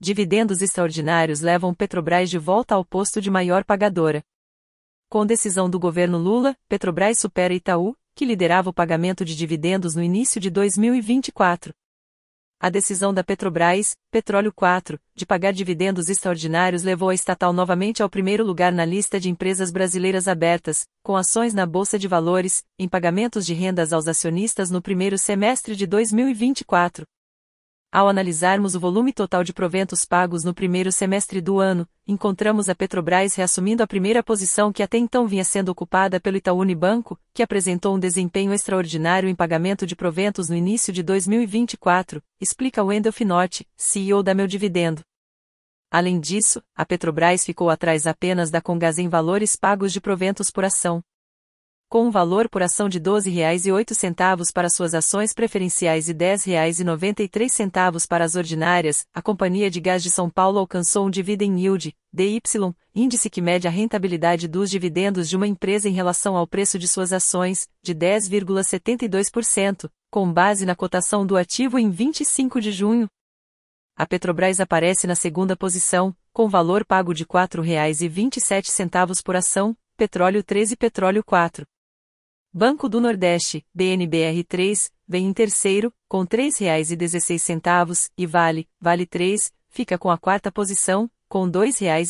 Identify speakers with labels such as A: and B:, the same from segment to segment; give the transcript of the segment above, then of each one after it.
A: Dividendos extraordinários levam Petrobras de volta ao posto de maior pagadora. Com decisão do governo Lula, Petrobras supera Itaú, que liderava o pagamento de dividendos no início de 2024. A decisão da Petrobras, Petróleo 4, de pagar dividendos extraordinários levou a estatal novamente ao primeiro lugar na lista de empresas brasileiras abertas, com ações na Bolsa de Valores, em pagamentos de rendas aos acionistas no primeiro semestre de 2024. Ao analisarmos o volume total de proventos pagos no primeiro semestre do ano, encontramos a Petrobras reassumindo a primeira posição que até então vinha sendo ocupada pelo Itaú Unibanco, que apresentou um desempenho extraordinário em pagamento de proventos no início de 2024, explica Wendel Finotti, CEO da Meu Dividendo. Além disso, a Petrobras ficou atrás apenas da Comgás em valores pagos de proventos por ação. Com um valor por ação de R$ 12,08 para suas ações preferenciais e R$ 10,93 para as ordinárias, a Companhia de Gás de São Paulo alcançou um Dividend Yield, DY, índice que mede a rentabilidade dos dividendos de uma empresa em relação ao preço de suas ações, de 10,72%, com base na cotação do ativo em 25 de junho. A Petrobras aparece na segunda posição, com valor pago de R$ 4,27 por ação, Petróleo 3 e Petróleo 4. Banco do Nordeste, BNBR3, vem em terceiro, com R$ 3,16, e Vale 3, fica com a quarta posição, com R$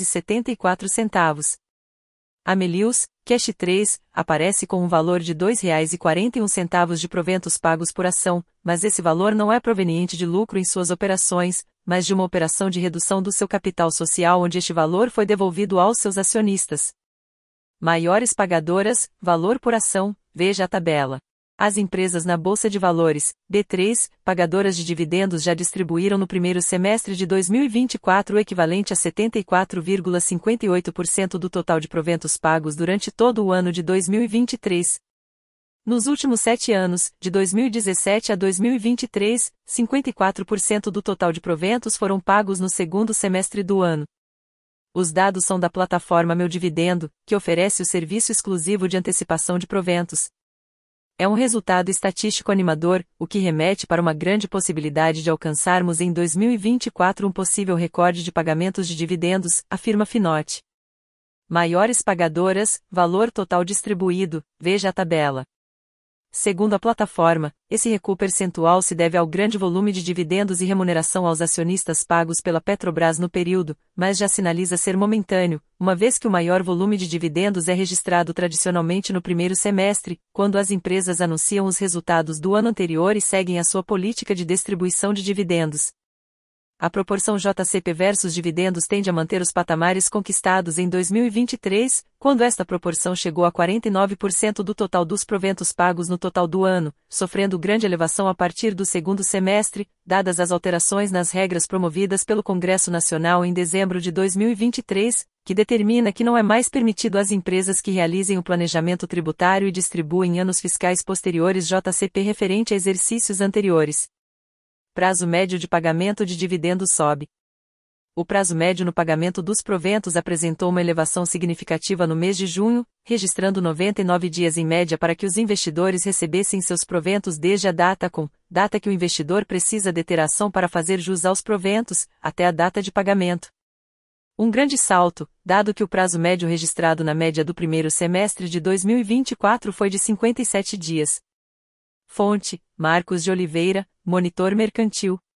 A: 2,74. Amelius, Cash 3, aparece com um valor de R$ 2,41 de proventos pagos por ação, mas esse valor não é proveniente de lucro em suas operações, mas de uma operação de redução do seu capital social onde este valor foi devolvido aos seus acionistas. Maiores pagadoras, valor por ação, veja a tabela. As empresas na Bolsa de Valores, B3, pagadoras de dividendos já distribuíram no primeiro semestre de 2024 o equivalente a 74,58% do total de proventos pagos durante todo o ano de 2023. Nos últimos 7 anos, de 2017 a 2023, 54% do total de proventos foram pagos no segundo semestre do ano. Os dados são da plataforma Meu Dividendo, que oferece o serviço exclusivo de antecipação de proventos. É um resultado estatístico animador, o que remete para uma grande possibilidade de alcançarmos em 2024 um possível recorde de pagamentos de dividendos, afirma Finotti. Maiores pagadoras, valor total distribuído, veja a tabela. Segundo a plataforma, esse recuo percentual se deve ao grande volume de dividendos e remuneração aos acionistas pagos pela Petrobras no período, mas já sinaliza ser momentâneo, uma vez que o maior volume de dividendos é registrado tradicionalmente no primeiro semestre, quando as empresas anunciam os resultados do ano anterior e seguem a sua política de distribuição de dividendos. A proporção JCP versus dividendos tende a manter os patamares conquistados em 2023, quando esta proporção chegou a 49% do total dos proventos pagos no total do ano, sofrendo grande elevação a partir do segundo semestre, dadas as alterações nas regras promovidas pelo Congresso Nacional em dezembro de 2023, que determina que não é mais permitido às empresas que realizem o planejamento tributário e distribuem em anos fiscais posteriores JCP referente a exercícios anteriores. Prazo médio de pagamento de dividendos sobe. O prazo médio no pagamento dos proventos apresentou uma elevação significativa no mês de junho, registrando 99 dias em média para que os investidores recebessem seus proventos desde a data que o investidor precisa deter a ação para fazer jus aos proventos, até a data de pagamento. Um grande salto, dado que o prazo médio registrado na média do primeiro semestre de 2024 foi de 57 dias. Fonte: Marcos de Oliveira, Monitor Mercantil.